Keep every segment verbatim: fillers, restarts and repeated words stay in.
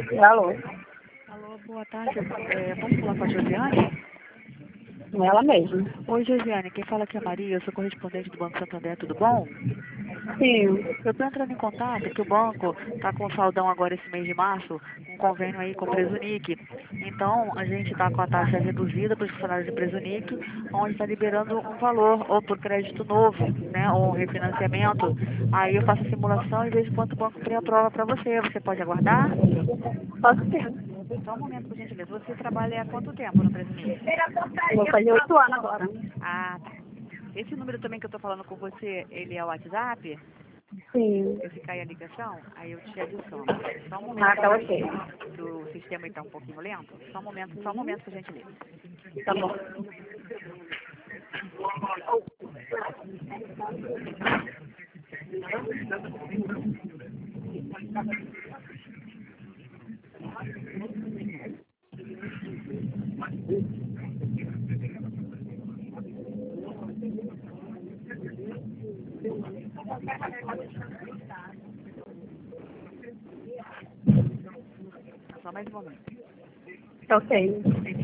Alô, Alô, boa tarde. É, posso falar com a Josiane? ela mesma. Oi, Josiane. Quem fala aqui é a Maria. Eu sou correspondente do Banco Santander. Tudo bom? Sim. Eu estou entrando em contato que o banco está com saldão agora esse mês de março, um convênio aí com o Presunic. Então, a gente está com a taxa reduzida para os funcionários de Presunic, onde está liberando um valor, ou por crédito novo, né, ou um refinanciamento. Aí eu faço a simulação e vejo quanto o banco pré-aprova para você. Você pode aguardar? Posso sim. Só um momento, por gentileza. Você trabalha há quanto tempo no Presunic? Vou fazer oito anos agora. Ah, tá. Esse número também que eu estou falando com você, ele é o WhatsApp? Sim. Se eu ficar aí a ligação, aí eu te adiciono. Só um Ah, momento tá que, ok. que o sistema está um pouquinho lento. Só um momento, só um momento, por gentileza. Tá bom. Só mais um momento. Tá ok.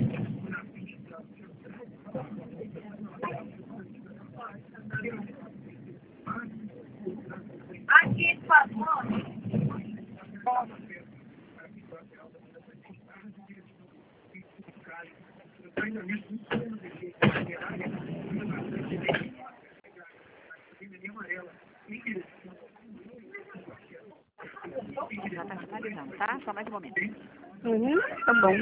Aqui, por favor. Já está finalizando, tá? Só mais um momento. Uhum, tá bom.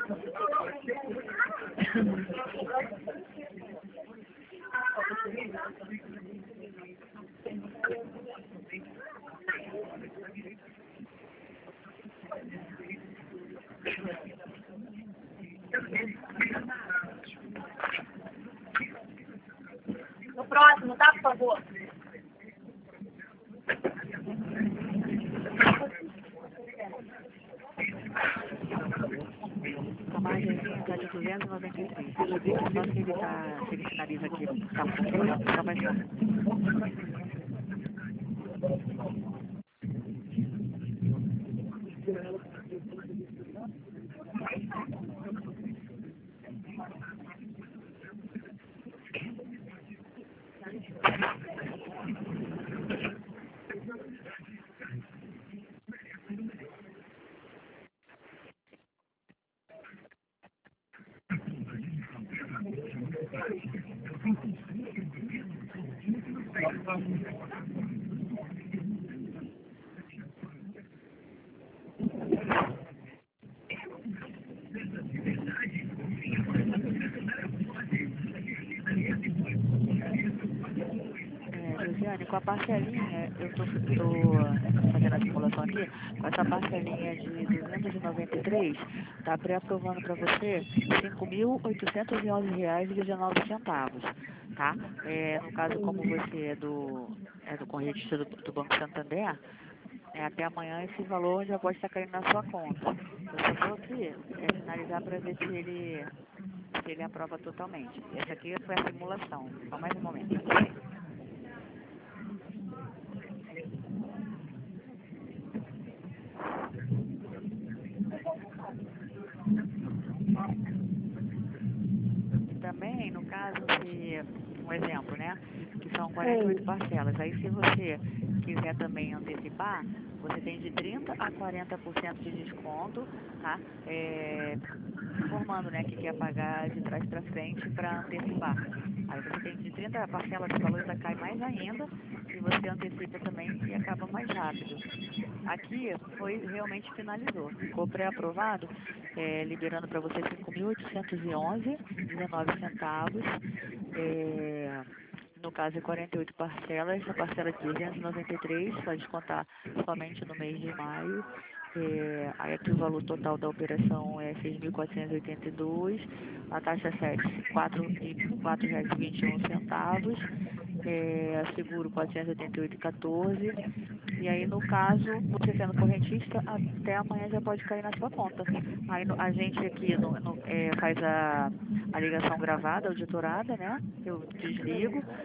No próximo, tá, por favor? A margemzinha está de duzentos e noventa e três. Deixa eu ver que só se ele, tá, se ele finaliza aqui, tá um pouquinho lento. Só mais um momento. É, Josiane, com a parcelinha, eu estou fazendo a simulação aqui, com essa parcelinha de duzentos e noventa e três, está pré-aprovando para você cinco mil oitocentos e onze reais e dezenove centavos, tá? É, no caso, como você é do, é do correntista do, do Banco Santander, é, até amanhã esse valor já pode estar caindo na sua conta. Eu só estou aqui é, finalizar para ver se ele, se ele aprova totalmente. Essa aqui foi a simulação, só mais um momento. Também, no caso, se, um exemplo, né, que são quarenta e oito Sim. parcelas. Aí, se você quiser também antecipar, você tem de trinta a quarenta por cento de desconto, tá? É, informando, né, que quer pagar de trás para frente para antecipar. Aí você tem de trinta parcelas, o valor ainda cai mais ainda, e você antecipa também e acaba mais rápido. Aqui foi, realmente finalizou, ficou pré-aprovado, é, liberando para você cinco mil oitocentos e onze reais e dezenove centavos, é, no caso é quarenta e oito parcelas, a parcela de duzentos e noventa e três, só descontar somente no mês de maio. É, aí aqui o valor total da operação é seis mil quatrocentos e oitenta e dois, a taxa sete, quatro reais e vinte e um centavos, é, seguro quatrocentos e oitenta e oito e quatorze. E aí, no caso, você sendo correntista, até amanhã já pode cair na sua conta. Aí no- a gente aqui no, no- é, faz a, a ligação gravada, auditorada, né? Eu desligo,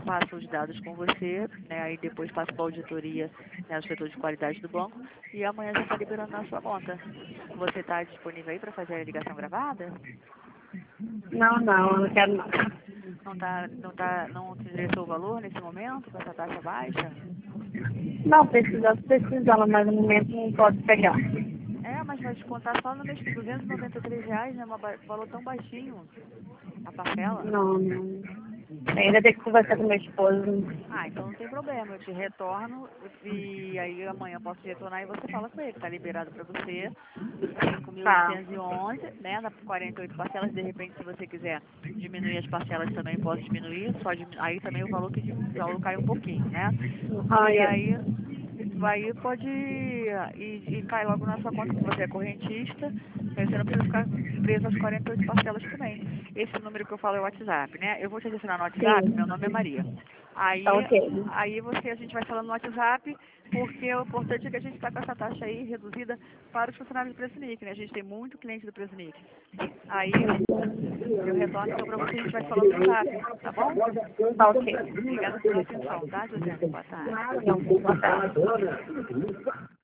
passo os dados com você, né, aí depois passo para a auditoria, né, o setor de qualidade do banco, e amanhã já está liberando na sua conta. Você está disponível aí para fazer a ligação gravada? Não, não, eu não quero não. Não tá, não tá, não te interessou o valor nesse momento, com essa taxa baixa? Não, precisando, precisando, mas no momento não pode pegar. É, mas vai descontar só no mês que duzentos e noventa e três reais, né, um valor tão baixinho, a parcela. Não, não. Ainda tem que conversar com meu esposo. Ah, então não tem problema, eu te retorno e aí amanhã eu posso te retornar e você fala com ele, tá liberado para você, cinco mil Tá. oitocentos e onze, né, na quarenta e oito parcelas, de repente se você quiser diminuir as parcelas também posso diminuir, só diminu- aí também o valor que di- o valor cai um pouquinho, né? Ah, E é. aí vai pode e, e cai logo na sua conta que você é correntista, aí você não precisa ficar preso às quarenta e oito parcelas também. Esse número que eu falo é o WhatsApp, né? Eu vou te adicionar no WhatsApp, meu nome é Sim. Maria. Aí, Tá ok. aí você, a gente vai falando no WhatsApp, porque o importante é que a gente está com essa taxa aí reduzida para os funcionários do Presunic, né? A gente tem muito cliente do Presunic. Aí eu retorno então para você, a gente vai falando no WhatsApp, tá bom? Tá ok. Obrigada pela atenção, tá, Josiane? Boa tarde. Não, boa tarde.